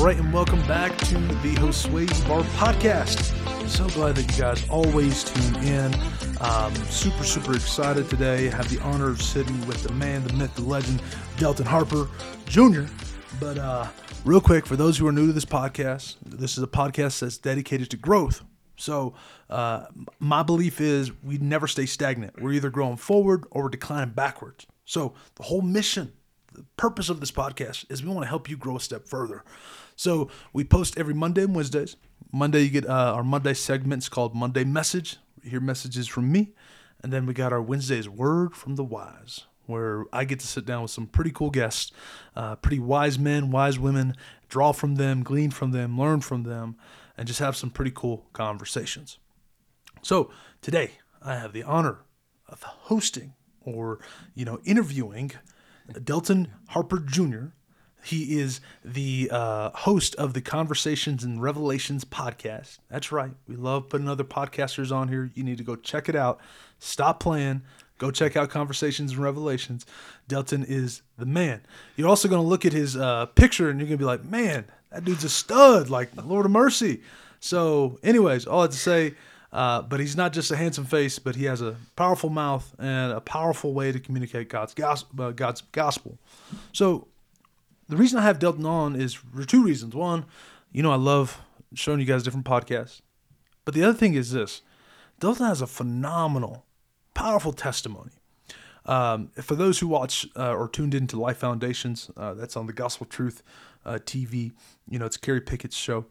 All right, and welcome back to the Josue Bar Podcast. So glad that you guys always tune in. Super excited today. I have the honor of sitting with the man, the myth, the legend, Delton Harper Jr. But real quick, for those who are new to this podcast, this is a podcast that's dedicated to growth. So my belief is we never stay stagnant. We're either growing forward or we're declining backwards. So the whole mission, the purpose of this podcast is we want to help you grow a step further. So we post every Monday and Wednesdays. Monday, you get our Monday segments called Monday Message. You hear messages from me. And then we got our Wednesday's Word from the Wise, where I get to sit down with some pretty cool guests, pretty wise men, wise women, draw from them, glean from them, learn from them, and just have some pretty cool conversations. So today, I have the honor of hosting or, interviewing Delton Harper Jr. He is the host of the Conversations and Revelations podcast. That's right. We love putting other podcasters on here. You need to go check it out. Stop playing. Go check out Conversations and Revelations. Delton is the man. You're also going to look at his picture and you're going to be like, man, that dude's a stud, like Lord of Mercy. So anyways, all I have to say, but he's not just a handsome face, but he has a powerful mouth and a powerful way to communicate God's gospel. So the reason I have Delton on is for two reasons. One, I love showing you guys different podcasts. But the other thing is this. Delton has a phenomenal, powerful testimony. For those who watch or tuned into Life Foundations, that's on the Gospel Truth TV. It's Carrie Pickett's show.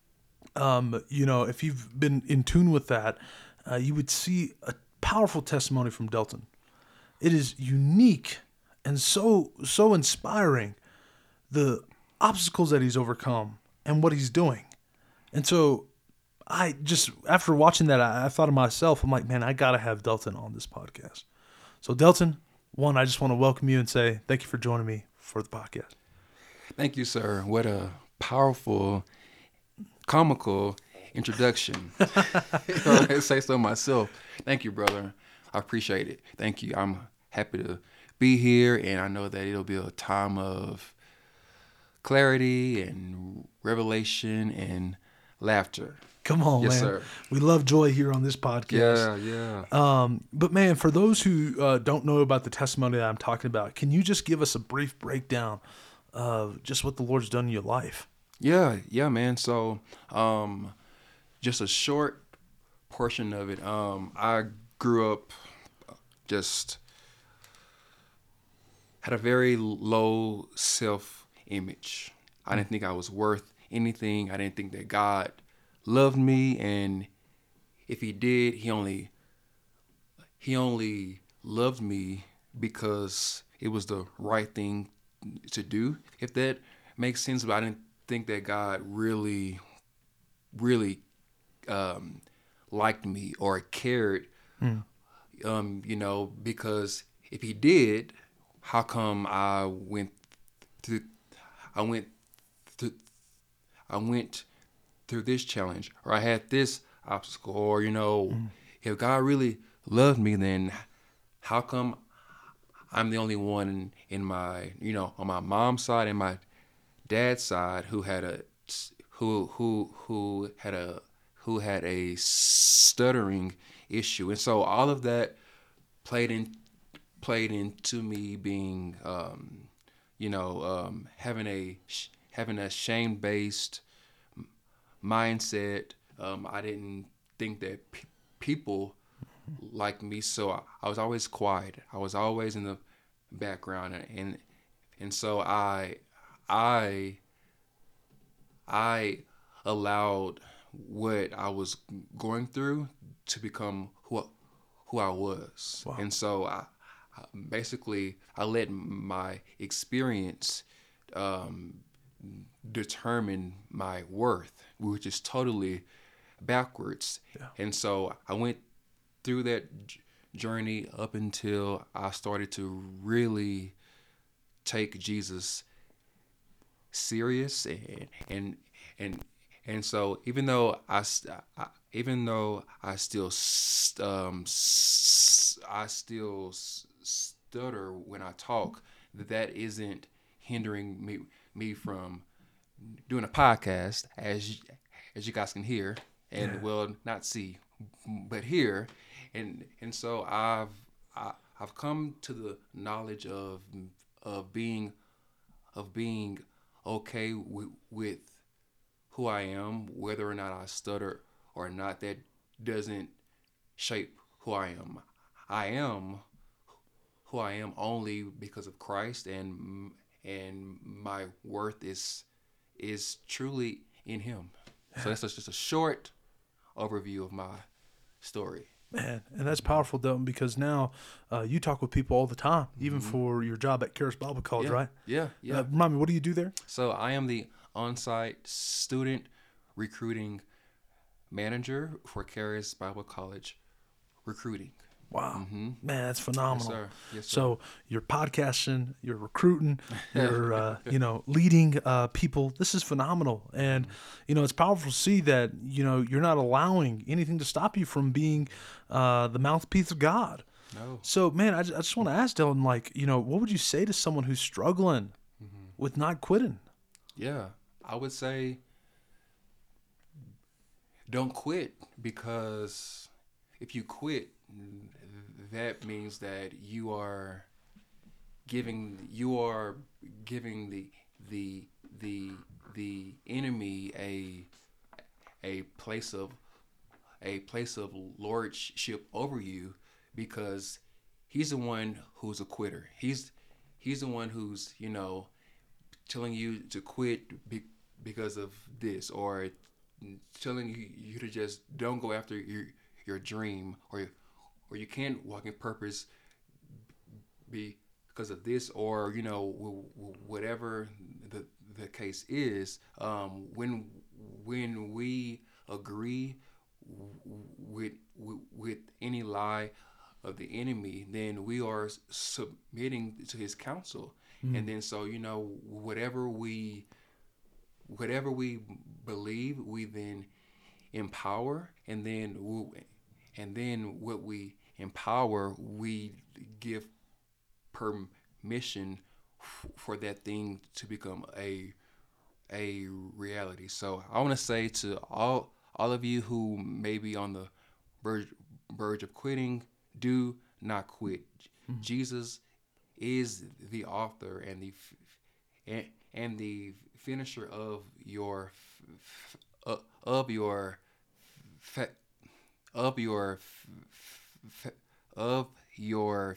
If you've been in tune with that, you would see a powerful testimony from Delton. It is unique and so inspiring, the obstacles that he's overcome and what he's doing. And so I just, after watching that, I thought of myself, I'm like, man, I got to have Delton on this podcast. So Delton, one, I just want to welcome you and say thank you for joining me for the podcast. Thank you, sir. What a powerful, comical introduction. I say so myself. Thank you, brother. I appreciate it. Thank you. I'm happy to be here, and I know that it'll be a time of clarity and revelation and laughter. Come on, yes, man. Sir. We love joy here on this podcast. Yeah. But man, for those who don't know about the testimony that I'm talking about, can you just give us a brief breakdown of just what the Lord's done in your life? Yeah, man. So, just a short portion of it. I grew up had a very low self-image. I didn't think I was worth anything. I didn't think that God loved me, and if He did, He only loved me because it was the right thing to do. If that makes sense, but I didn't think that God really liked me or cared. Because if He did, how come I went through this challenge, or I had this obstacle, or if God really loved me, then how come I'm the only one in my on my mom's side and my dad's side who had a stuttering issue? And so all of that played into me being having a shame-based mindset. I didn't think that people liked me, so I was always quiet. I was always in the background, and so I allowed what I was going through to become who I was. Wow. And so I let my experience determine my worth, which is totally backwards. Yeah. And so I went through that journey up until I started to really take Jesus serious, and so even though I still stutter when I talk, that isn't hindering me from doing a podcast, as you guys can hear and Yeah. will not see, but hear, and so I've come to the knowledge of being of being okay with who I am, whether or not I stutter or not. That doesn't shape who I am. I am who I am only because of Christ, and my worth is truly in Him. So that's just a short overview of my story. Man, and that's powerful, Dalton, because now you talk with people all the time, even Mm-hmm. for your job at Charis Bible College, Yeah, right? yeah. Remind me, what do you do there? So I am the on-site student recruiting manager for Charis Bible College recruiting. Wow, Mm-hmm. man, that's Yes, phenomenal. sir. Yes, sir. So you're podcasting, you're recruiting, you're leading people. This is phenomenal, and it's powerful to see that you're not allowing anything to stop you from being the mouthpiece of God. No. So, man, I just want to ask Dylan, like, what would you say to someone who's struggling with not quitting? Yeah, I would say don't quit, because if you quit, that means that you are giving the enemy a place of lordship over you, because he's the one who's a quitter. He's the one who's telling you to quit because of this, or telling you to just don't go after your dream, or you can't walk in purpose because of this, or whatever the case is. When we agree with any lie of the enemy, then we are submitting to his counsel. And then so whatever we believe, we then empower, and then what we empower, we give permission for that thing to become a reality. So I want to say to all of you who may be on the verge of quitting, do not quit. Jesus is the author and the finisher of your of your fa- of your of your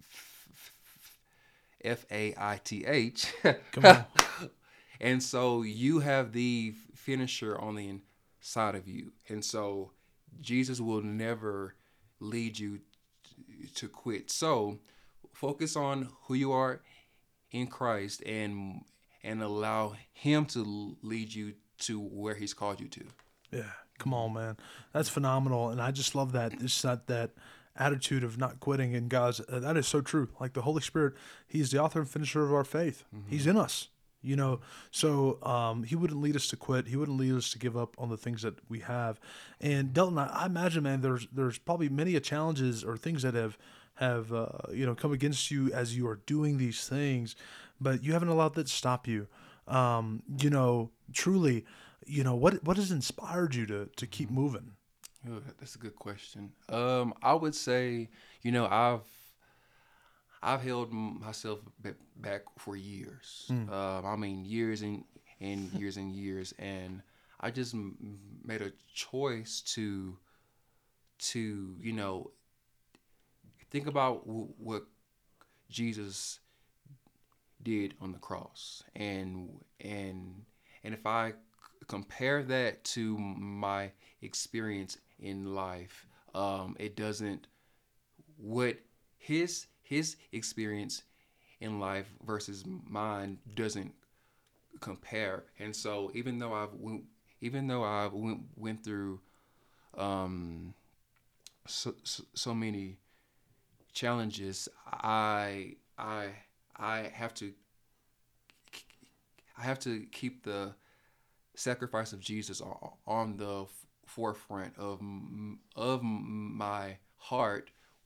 faith. Come on. And so you have the finisher on the inside of you, and so Jesus will never lead you to quit. So focus on who you are in Christ, and allow Him to lead you to where He's called you to. Yeah, come on, man. That's phenomenal. And I just love that. It's that attitude of not quitting. And guys, that is so true. Like the Holy Spirit, He's the author and finisher of our faith. He's in us, so He wouldn't lead us to quit. He wouldn't lead us to give up on the things that we have. And Delton, I imagine, man, there's probably many challenges or things that have come against you as you are doing these things, but you haven't allowed that to stop you. Truly, what has inspired you to keep moving? Oh, that's a good question. I would say, I've held myself back for years. I mean, years and years and years, and I just made a choice to think about what Jesus did on the cross, and if I compare that to my experience in life, it doesn't what his experience in life versus mine doesn't compare. And so even though I went through so many challenges, I have to keep the sacrifice of Jesus on the forefront of my heart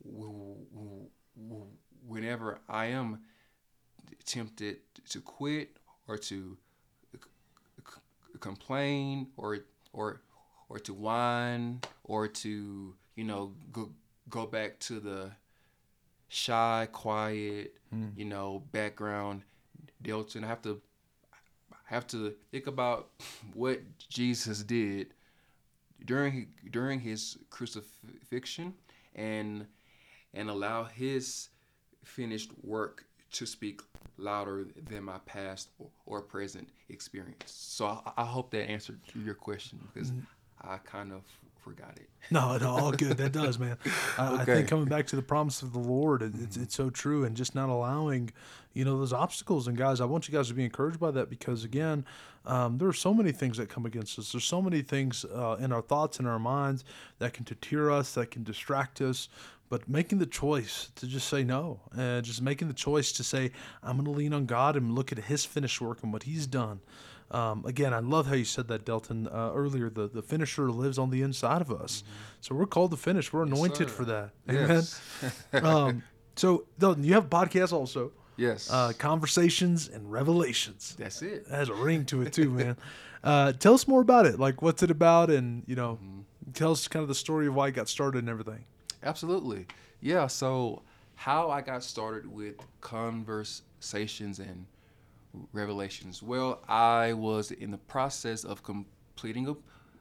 whenever I am tempted to quit or to complain or to whine or to go back to the shy, quiet, background Delton. I have to think about what Jesus did during his crucifixion and allow his finished work to speak louder than my past or present experience. So I hope that answered your question because I kind of forgot it. No, all good. That does, man. I Okay. think coming back to the promise of the Lord, it's so true, and just not allowing, those obstacles. And guys, I want you guys to be encouraged by that because again, there are so many things that come against us. There's so many things in our thoughts and our minds that can deter us, that can distract us. But making the choice to just say no, just making the choice to say, I'm going to lean on God and look at His finished work and what He's done. Again, I love how you said that, Delton, earlier. The finisher lives on the inside of us. Mm-hmm. So we're called to finish. We're anointed for that. Yes. Amen. So, Delton, you have a podcast also. Yes. Conversations and Revelations. That's it. It has a ring to it too, man. Tell us more about it. Like, what's it about? And, tell us kind of the story of why it got started and everything. Absolutely. Yeah, so how I got started with Conversations and Revelations. Well, I was in the process of completing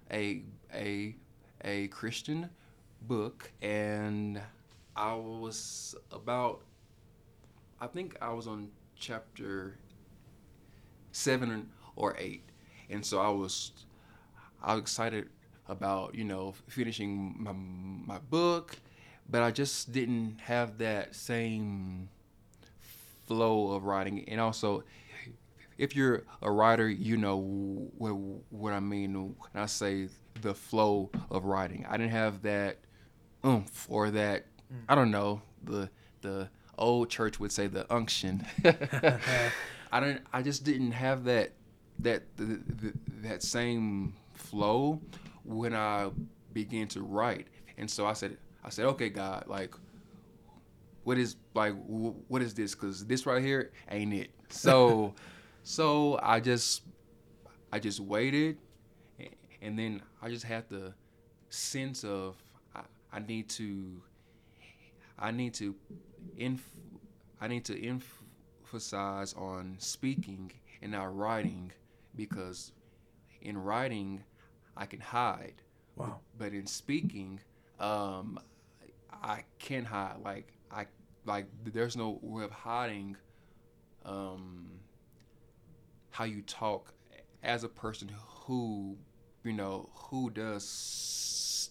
a Christian book, and I think I was on chapter 7 or 8, and so I was excited about finishing my book, but I just didn't have that same flow of writing. And also, if you're a writer, you know what I mean when I say the flow of writing. I didn't have that oomph or that, I don't know, the old church would say the unction. I just didn't have that same flow when I began to write. And so I said, okay, God, like, what is this? Because this right here ain't it. So I just waited, and then I just had the sense of I need to emphasize on speaking and not writing, because in writing I can hide. Wow. But in speaking, I can hide. Like there's no way of hiding how you talk as a person who does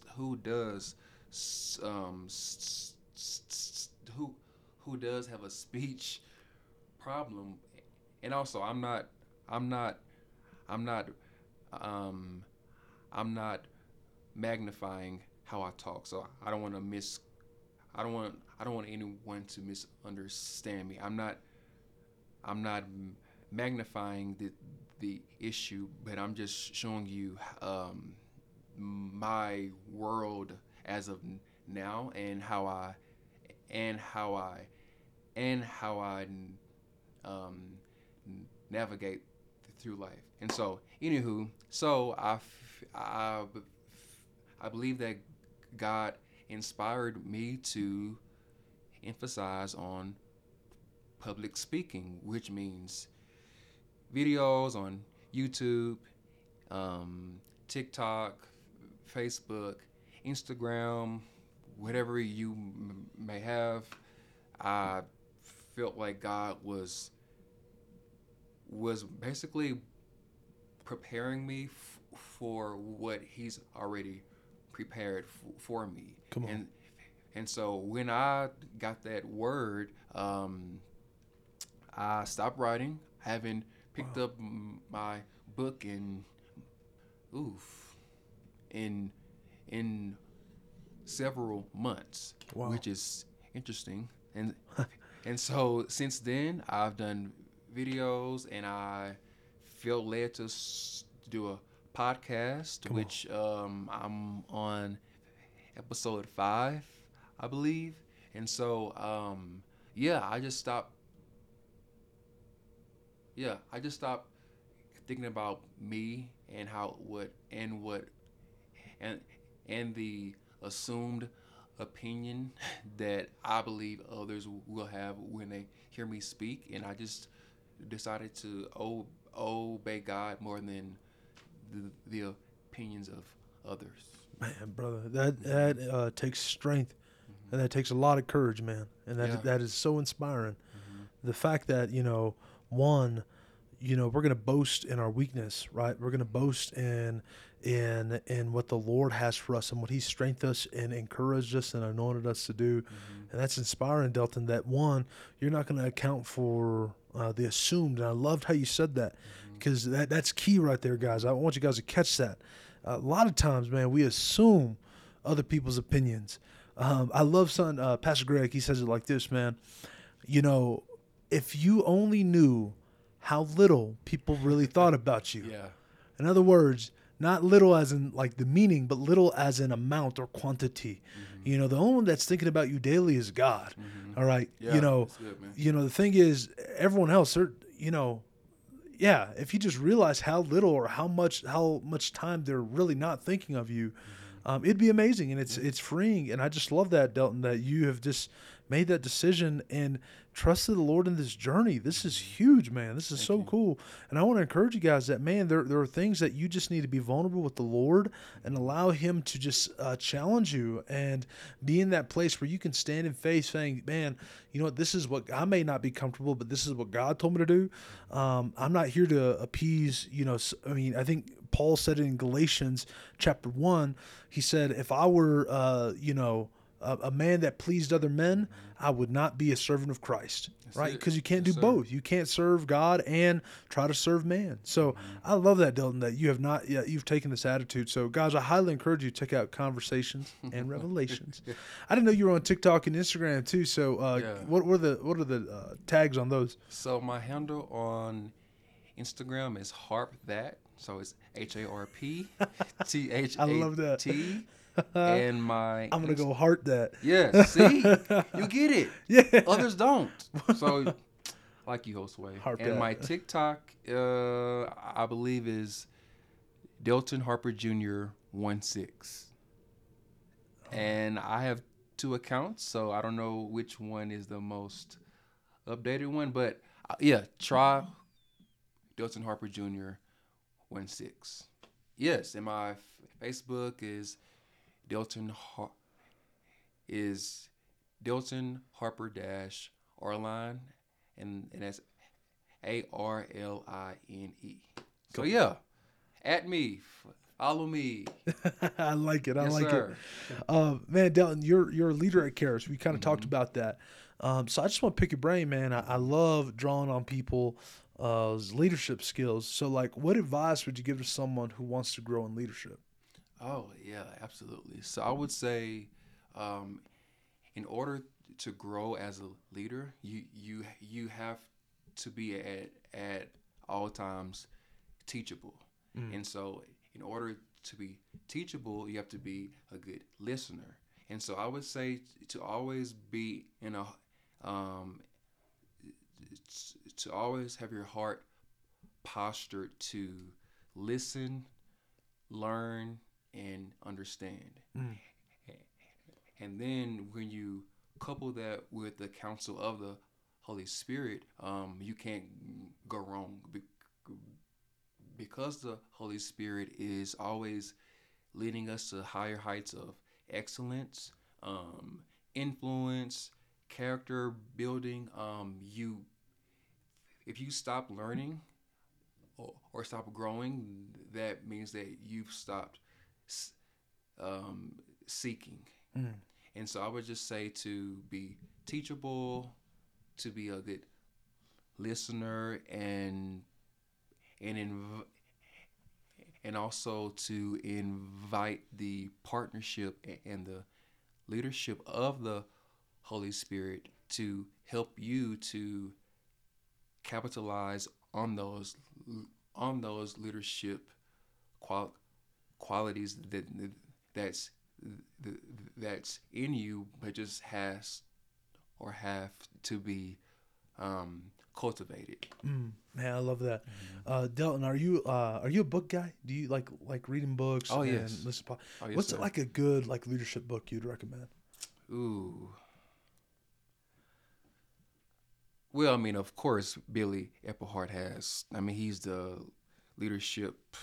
have a speech problem. And also I'm not magnifying how I talk, so I don't want anyone to misunderstand me. I'm not magnifying the issue, but I'm just showing you my world as of now and how I navigate through life. And so, anywho, I believe that God inspired me to emphasize on public speaking, which means videos on YouTube, TikTok, Facebook, Instagram, whatever you may have. I felt like God was basically preparing me for what He's already prepared for me. Come on. And so when I got that word, I stopped writing. I haven't picked up my book in several months, which is interesting. And so since then, I've done videos, and I feel led to do a podcast, which I'm on episode 5, I believe. And so I just stopped thinking about me and how what and and the assumed opinion that I believe others will have when they hear me speak, and I just decided to obey God more than the opinions of others. Man, brother, that takes strength, and that takes a lot of courage, man. And Yeah. that is so inspiring. Hmm. The fact that one, we're gonna boast in our weakness, right? We're gonna boast in what the Lord has for us and what He strengthened us and encouraged us and anointed us to do, Hmm. and that's inspiring, Delton. That one, you're not gonna account for the assumed, and I loved how you said that Hmm. because that's key right there, guys. I want you guys to catch that. A lot of times, man, we assume other people's opinions. I love Pastor Greg. He says it like this, man. You know, if you only knew how little people really thought about you. Yeah. In other words, not little as in like the meaning, but little as in amount or quantity. Hmm. The only one that's thinking about you daily is God. Hmm. All right. Yeah, that's good, man. The thing is, everyone else, yeah, if you just realize how little or how much time they're really not thinking of you, it'd be amazing, and it's freeing. And I just love that, Delton, that you have just made that decision and trusted the Lord in this journey. This is huge, man. This is Thank so you. cool. And I want to encourage you guys that, man, there are things that you just need to be vulnerable with the Lord and allow Him to just challenge you and be in that place where you can stand in faith saying, man, you know what, this is what I may not be comfortable, but this is what God told me to do. I'm not here to appease, I think Paul said it in Galatians chapter 1. He said, if I were, a man that pleased other men, I would not be a servant of Christ, That's right? it. Because you can't Yes, do sir. both. You can't serve God and try to serve man. So I love that, Dilton, that you have not yet, you've taken this attitude. So guys, I highly encourage you to check out Conversations and Revelations. I didn't know you were on TikTok and Instagram too. So Yeah. what are the tags on those? So my handle on Instagram is harp that. So it's I love that. HARPTHAT. And my I'm gonna go heart that. Yes, see? You get it. Yeah. Others don't. So like you, Josue. Harp And that. my TikTok I believe is Delton Harper Jr. 16. And I have 2 accounts, so I don't know which one is the most updated one, but yeah, try Delton Harper Jr. 16. Yes, and my Facebook is Delton Harper dash Arline, and that's ARLINE. So yeah, at me, follow me. I like it. I Yes, like sir. it. Man, Delton, you're a leader at Karis. We kind of talked about that. So I just want to pick your brain, man. I love drawing on people leadership skills. So, like, what advice would you give to someone who wants to grow in leadership? Oh yeah, absolutely. So I would say, in order to grow as a leader, you have to be at all times teachable. And so in order to be teachable, you have to be a good listener. And so I would say to always be in a to always have your heart postured to listen, learn, and understand. And then when you couple that with the counsel of the Holy Spirit, you can't go wrong because the Holy Spirit is always leading us to higher heights of excellence, influence, character building. If you stop learning or stop growing, that means that you've stopped seeking. And so I would just say to be teachable, to be a good listener, and also to invite the partnership and the leadership of the Holy Spirit to help you to capitalize on those leadership qualities that's in you, but just has or have to be cultivated. Man, I love that. Delton, are you a book guy? Do you like reading books Oh, and yes. listen to Oh, yes, what's sir. like a good like leadership book you'd recommend? Ooh. Well, I mean, of course, Billy Epplehart has. I mean, he's the leadership.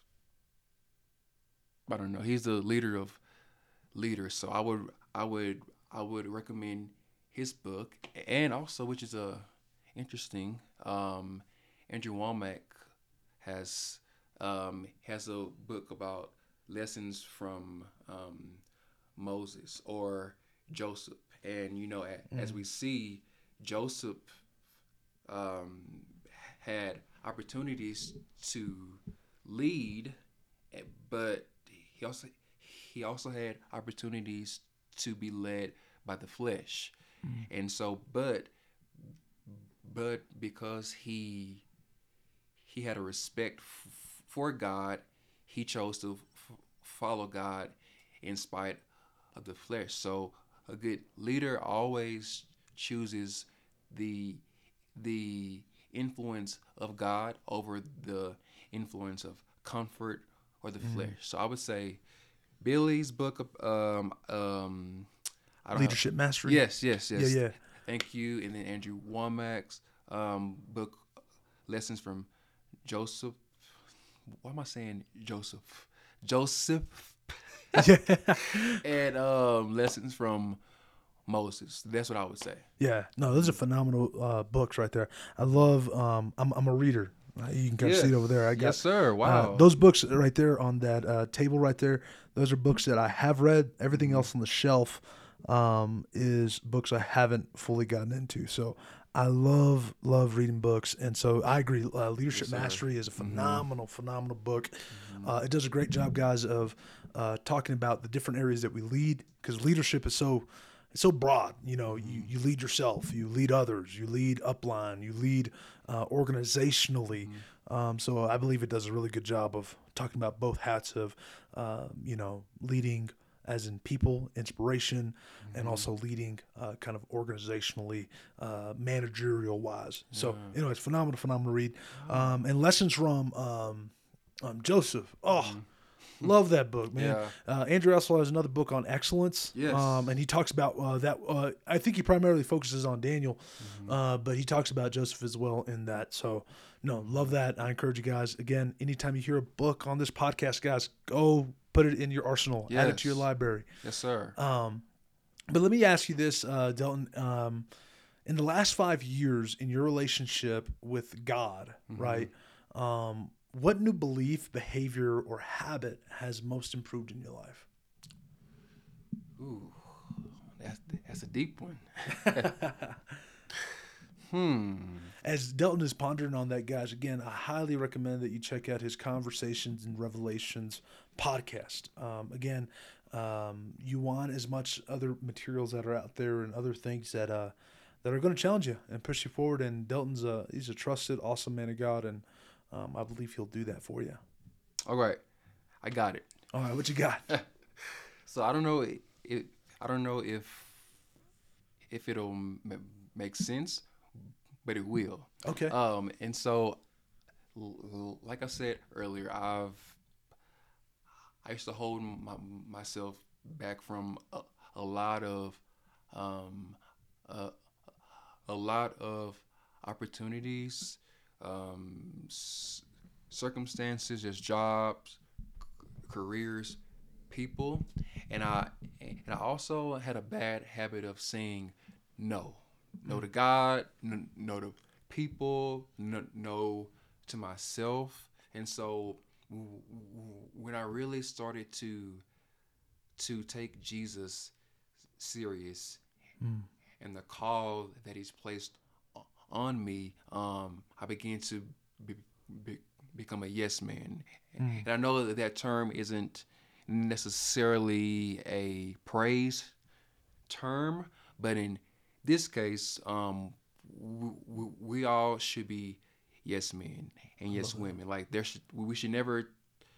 I don't know. He's the leader of leaders. So I would recommend his book, and also, which is interesting. Andrew Womack has has a book about lessons from Moses or Joseph, and as we see, Joseph um, had opportunities to lead, but he also had opportunities to be led by the flesh, and so but because he had a respect for God, he chose to follow God in spite of the flesh. So a good leader always chooses the the influence of God over the influence of comfort or the flesh. So I would say Billy's book of I don't have. Leadership Mastery. Yes, yes, Yeah, yes. yeah. Thank you. And then Andrew Womack's book, Lessons from Joseph. Why am I saying Joseph? Joseph. And Lessons from Moses. That's what I would say. Yeah, no, those are phenomenal books right there. I love. I'm a reader. You can kind of see it over there. I got Yes, sir. Wow. those books right there on that table right there. Those are books that I have read. Everything else on the shelf is books I haven't fully gotten into. So I love reading books, and so I agree. Leadership Yes, sir. Mastery is a phenomenal book. It does a great job, guys, of talking about the different areas that we lead, because leadership is it's so broad. You lead yourself, you lead others, you lead upline, you lead organizationally. So I believe it does a really good job of talking about both hats of, leading as in people, inspiration, and also leading kind of organizationally, managerial wise. So, it's phenomenal read. And lessons from Joseph. Oh, love that book, man. Yeah. Andrew Russell has another book on excellence. Yes. And he talks about that. I think he primarily focuses on Daniel, but he talks about Joseph as well in that. So, no, love that. I encourage you guys, again, anytime you hear a book on this podcast, guys, go put it in your arsenal, add it to your Yes. library. Yes, sir. But let me ask you this, Delton. In the last 5 years in your relationship with God, right? What new belief, behavior, or habit has most improved in your life? Ooh, that's a deep one. As Delton is pondering on that, guys, again, I highly recommend that you check out his Conversations and Revelations podcast. Again, you want as much other materials that are out there and other things that are going to challenge you and push you forward. And Delton's he's a trusted, awesome man of God, and I believe he'll do that for you. All right, I got it. All right, what you got? So I don't know. I don't know if it'll make sense, but it will. Okay. And so, like I said earlier, I used to hold myself back from a lot of opportunities, circumstances, just jobs, careers, people, and I also had a bad habit of saying no to God, no to people, no to myself. And so when I really started to take Jesus serious and the call that he's placed on me, I began to become a yes man. And I know that term isn't necessarily a praise term, but in this case, we all should be yes men and yes women. Like we should never,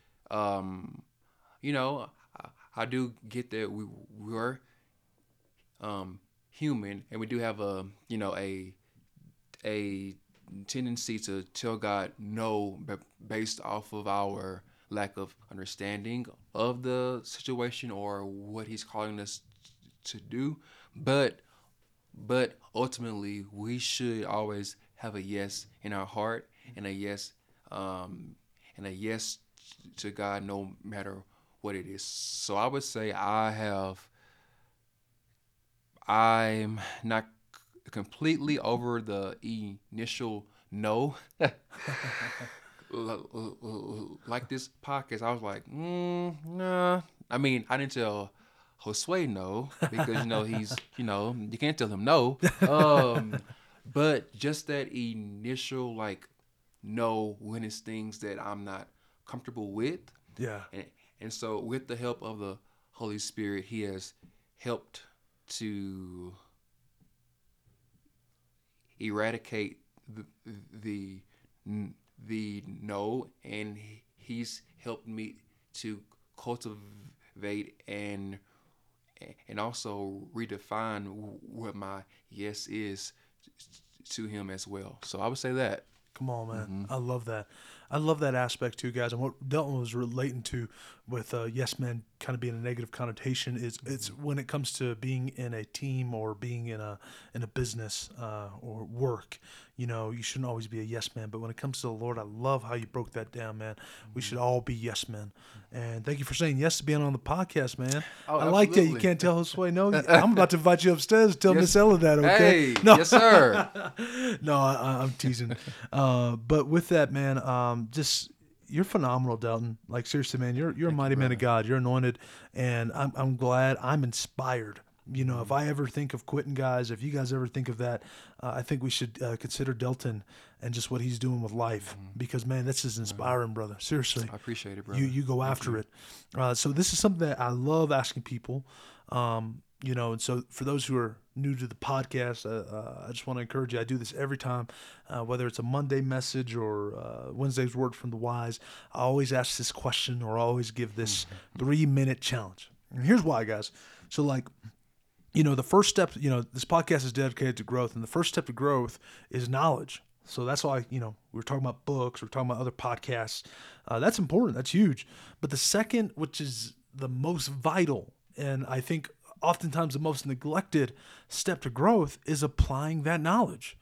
I do get that we're human and we do have a a tendency to tell God no based off of our lack of understanding of the situation or what He's calling us to do. But ultimately, we should always have a yes in our heart and a yes, and a yes to God, no matter what it is. So I would say I'm not completely over the initial no. Like this podcast, I was like, nah. I mean, I didn't tell Josue no because he's you can't tell him no. But just that initial like no when it's things that I'm not comfortable with, Yeah. and so with the help of the Holy Spirit, He has helped to eradicate the the no, and He's helped me to cultivate and also redefine what my yes is to Him as well. So I would say that. Come on, man. I love that. I love that aspect too, guys. And what Delton was relating to with yes men kind of being a negative connotation is it's when it comes to being in a team or being in a business or work. You shouldn't always be a yes man. But when it comes to the Lord, I love how you broke that down, man. We should all be yes men. And thank you for saying yes to being on the podcast, man. Oh, I like that. You absolutely. can't tell Josue no. I'm about to invite you upstairs. Tell Yes. Miss Ella that, okay? Hey, No. yes, sir. No, I'm teasing. But with that, man, just you're phenomenal, Delton. Like seriously, man, you're a mighty man of God. You're anointed, and I'm glad. I'm inspired. If I ever think of quitting, guys, if you guys ever think of that, I think we should consider Delton and just what he's doing with life. Because man, this is inspiring, brother. Seriously, I appreciate it, brother. you go after it. So this is something that I love asking people. And so for those who are new to the podcast, I just want to encourage you. I do this every time, whether it's a Monday message or Wednesday's word from the wise. I always ask this question or I always give this 3-minute challenge. And here's why, guys. So the first step, this podcast is dedicated to growth, and the first step to growth is knowledge. So that's why, we're talking about books, we're talking about other podcasts. That's important. That's huge. But the second, which is the most vital, and I think oftentimes the most neglected step to growth, is applying that knowledge.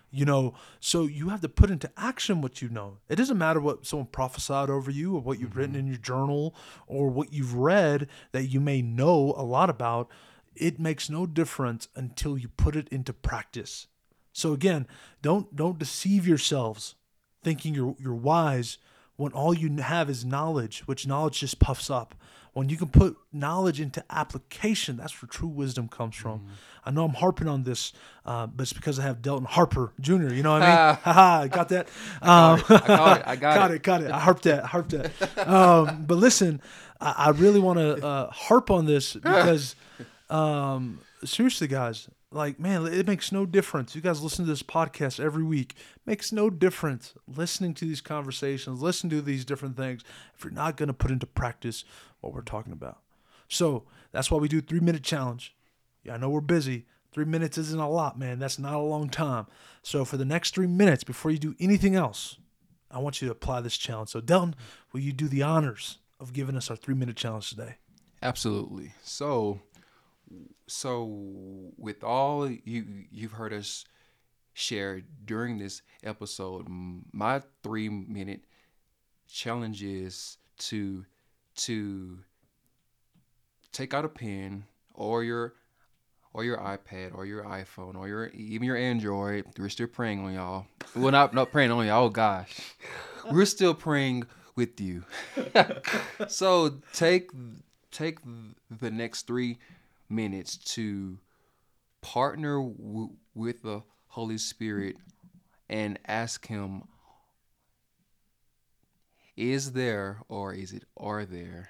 So you have to put into action what you know. It doesn't matter what someone prophesied over you or what you've written in your journal or what you've read that you may know a lot about. It makes no difference until you put it into practice. So again, don't deceive yourselves thinking you're wise when all you have is knowledge, which knowledge just puffs up. When you can put knowledge into application, that's where true wisdom comes from. I know I'm harping on this, but it's because I have Delton Harper Jr. You know what I mean? Haha, got that? I got it. Got it. I harped that. But listen, I really want to harp on this because seriously, guys, man, it makes no difference. You guys listen to this podcast every week. It makes no difference listening to these conversations, listen to these different things if you're not going to put into practice what we're talking about. So that's why we do 3-minute challenge. Yeah, I know we're busy. 3 minutes isn't a lot, man. That's not a long time. So for the next 3 minutes, before you do anything else, I want you to apply this challenge. So Delton, will you do the honors of giving us our 3-minute challenge today? Absolutely. So with all you've heard us share during this episode, my 3-minute challenge is to take out a pen or your iPad or your iPhone or even your Android. We're still praying on y'all. Well, not praying on y'all. Oh gosh, we're still praying with you. So take the next 3 minutes to partner with the Holy Spirit and ask Him, are there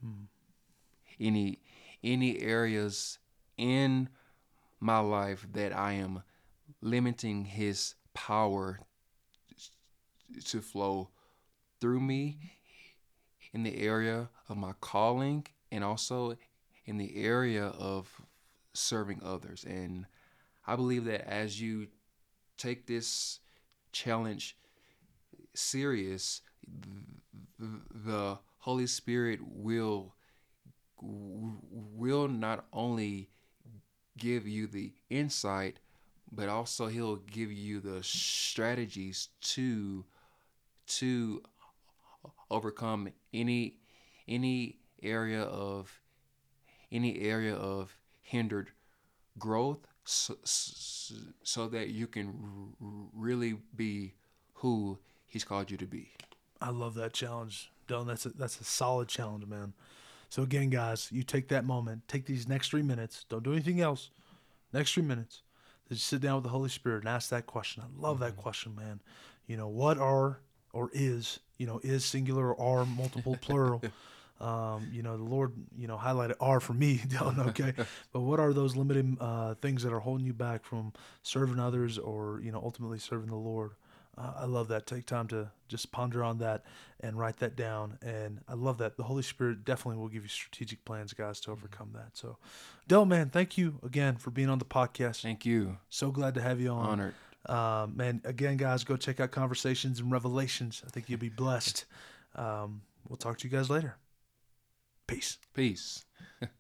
any areas in my life that I am limiting His power to flow through me, in the area of my calling and also in the area of serving others. And I believe that as you take this challenge serious, the Holy Spirit will not only give you the insight, but also He'll give you the strategies to overcome any area of hindered growth, so that you can really be who He's called you to be. I love that challenge, Dylan. That's a solid challenge, man. So again, guys, you take that moment, take these next 3 minutes. Don't do anything else. Next 3 minutes, just sit down with the Holy Spirit and ask that question. I love that question, man. What are or is singular or are multiple plural? The Lord, highlighted are for me, Dylan, okay? But what are those limiting things that are holding you back from serving others or, ultimately serving the Lord? I love that. Take time to just ponder on that and write that down. And I love that. The Holy Spirit definitely will give you strategic plans, guys, to overcome that. So, Dylan, man, thank you again for being on the podcast. Thank you. So glad to have you on. Honored. Man, again, guys, go check out Conversations and Revelations. I think you'll be blessed. We'll talk to you guys later. Peace. Peace.